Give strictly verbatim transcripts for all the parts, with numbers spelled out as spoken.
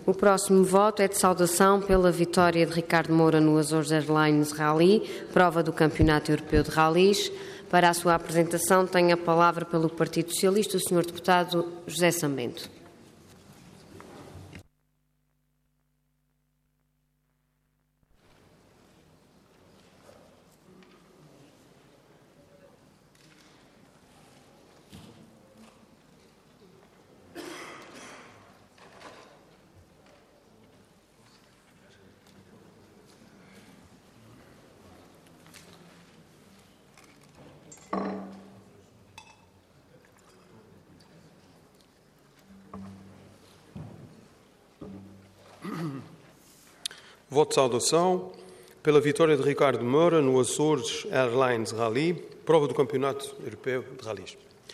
O próximo voto é de saudação pela vitória de Ricardo Moura no Azores Airlines Rally, prova do Campeonato Europeu de Rallys. Para a sua apresentação, tem a palavra pelo Partido Socialista o senhor Deputado José Sambento. Voto de saudação pela vitória de Ricardo Moura no Azores Airlines Rally, prova do Campeonato Europeu de Rallys.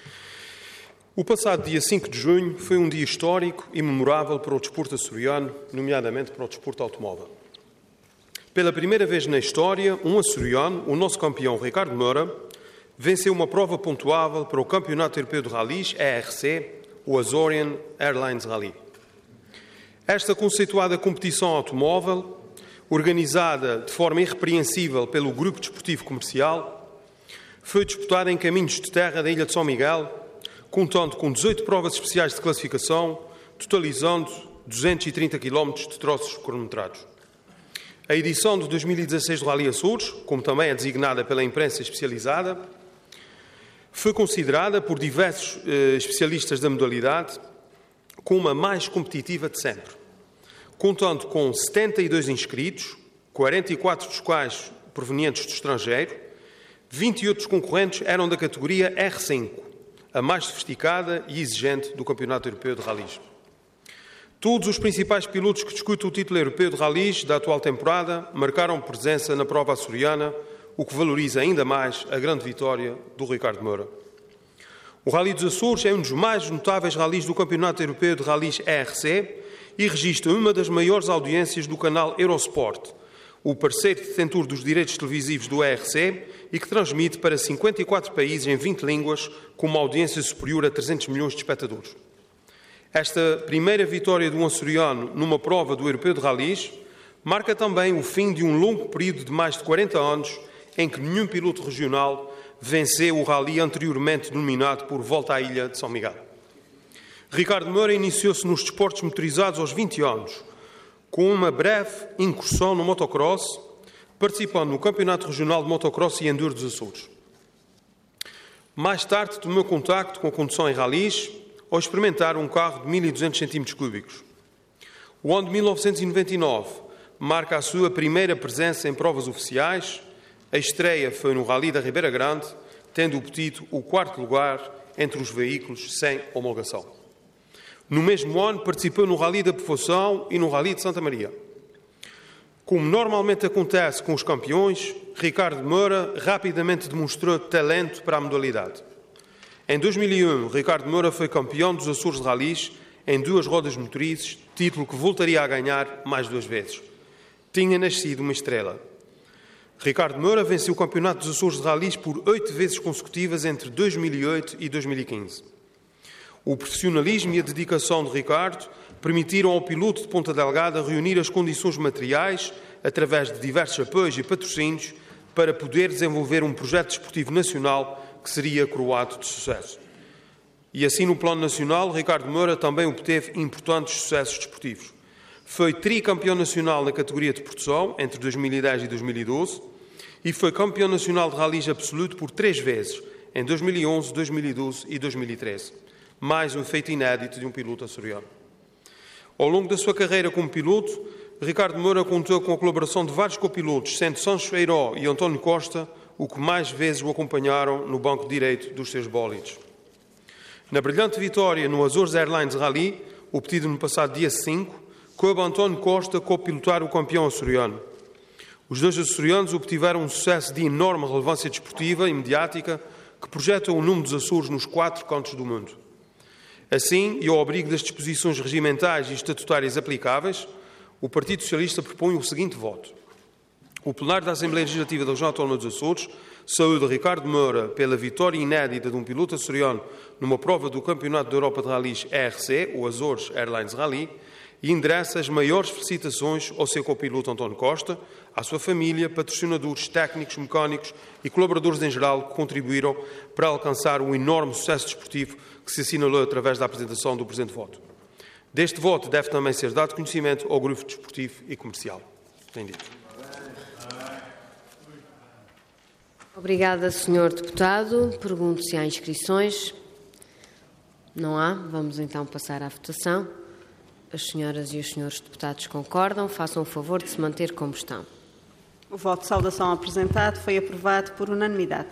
O passado dia cinco de junho foi um dia histórico e memorável para o desporto açoriano, nomeadamente para o desporto automóvel. Pela primeira vez na história, um açoriano, o nosso campeão Ricardo Moura, venceu uma prova pontuável para o Campeonato Europeu de Rallys, E R C, o Azorian Airlines Rally. Esta conceituada competição automóvel, organizada de forma irrepreensível pelo Grupo Desportivo Comercial, foi disputada em caminhos de terra da Ilha de São Miguel, contando com dezoito provas especiais de classificação, totalizando duzentos e trinta quilómetros de troços cronometrados. A edição de dois mil e dezasseis do Rally Açores, como também é designada pela imprensa especializada, foi considerada por diversos eh, especialistas da modalidade como a mais competitiva de sempre, contando com setenta e dois inscritos, quarenta e quatro dos quais provenientes do estrangeiro, vinte e oito dos concorrentes eram da categoria R cinco, a mais sofisticada e exigente do Campeonato Europeu de Rallys. Todos os principais pilotos que discutem o título europeu de Rallys da atual temporada marcaram presença na prova açoriana, o que valoriza ainda mais a grande vitória do Ricardo Moura. O Rally dos Açores é um dos mais notáveis rallys do Campeonato Europeu de Rallys E R C e registra uma das maiores audiências do canal Eurosport, o parceiro detentor dos direitos televisivos do E R C e que transmite para cinquenta e quatro países em vinte línguas, com uma audiência superior a trezentos milhões de espectadores. Esta primeira vitória de um açoriano numa prova do Europeu de Rallys marca também o fim de um longo período de mais de quarenta anos em que nenhum piloto regional venceu o rally anteriormente denominado por Volta à Ilha de São Miguel. Ricardo Moura iniciou-se nos desportos motorizados aos vinte anos, com uma breve incursão no motocross, participando no Campeonato Regional de Motocross e Enduro dos Açores. Mais tarde tomou contacto com a condução em rallys ao experimentar um carro de mil e duzentos centímetros cúbicos. O ano de mil novecentos e noventa e nove marca a sua primeira presença em provas oficiais. A estreia foi no Rally da Ribeira Grande, tendo obtido o quarto lugar entre os veículos sem homologação. No mesmo ano, participou no Rally da Povoação e no Rally de Santa Maria. Como normalmente acontece com os campeões, Ricardo Moura rapidamente demonstrou talento para a modalidade. Em dois mil e um, Ricardo Moura foi campeão dos Açores de Rallys em duas rodas motrizes, título que voltaria a ganhar mais duas vezes. Tinha nascido uma estrela. Ricardo Moura venceu o Campeonato dos Açores de Rallys por oito vezes consecutivas entre dois mil e oito e dois mil e quinze. O profissionalismo e a dedicação de Ricardo permitiram ao piloto de Ponta Delgada reunir as condições materiais, através de diversos apoios e patrocínios, para poder desenvolver um projeto desportivo nacional que seria coroado de sucesso. E assim, no plano nacional, Ricardo Moura também obteve importantes sucessos desportivos. Foi tricampeão nacional na categoria de produção entre dois mil e dez e dois mil e doze e foi campeão nacional de rallys absoluto por três vezes, em dois mil e onze, dois mil e doze e dois mil e treze. Mais um feito inédito de um piloto açoriano. Ao longo da sua carreira como piloto, Ricardo Moura contou com a colaboração de vários copilotos, sendo Sancho Feiró e António Costa o que mais vezes o acompanharam no banco direito dos seus bólides. Na brilhante vitória no Azores Airlines Rally, obtido no passado dia cinco, coube a António Costa copilotar o campeão açoriano. Os dois açorianos obtiveram um sucesso de enorme relevância desportiva e mediática que projeta o nome dos Açores nos quatro cantos do mundo. Assim, e ao abrigo das disposições regimentais e estatutárias aplicáveis, o Partido Socialista propõe o seguinte voto. O plenário da Assembleia Legislativa da Região Autónoma dos Açores saúda Ricardo Moura pela vitória inédita de um piloto açoriano numa prova do Campeonato da Europa de Rallys E R C, o Azores Airlines Rally, e endereça as maiores felicitações ao seu copiloto António Costa, à sua família, patrocinadores, técnicos, mecânicos e colaboradores em geral que contribuíram para alcançar o enorme sucesso desportivo que se assinalou através da apresentação do presente voto. Deste voto deve também ser dado conhecimento ao grupo desportivo e comercial. Tenho dito. Obrigada, senhor Deputado. Pergunto se há inscrições. Não há. Vamos então passar à votação. As senhoras e os senhores deputados concordam. Façam o favor de se manter como estão. O voto de saudação apresentado foi aprovado por unanimidade.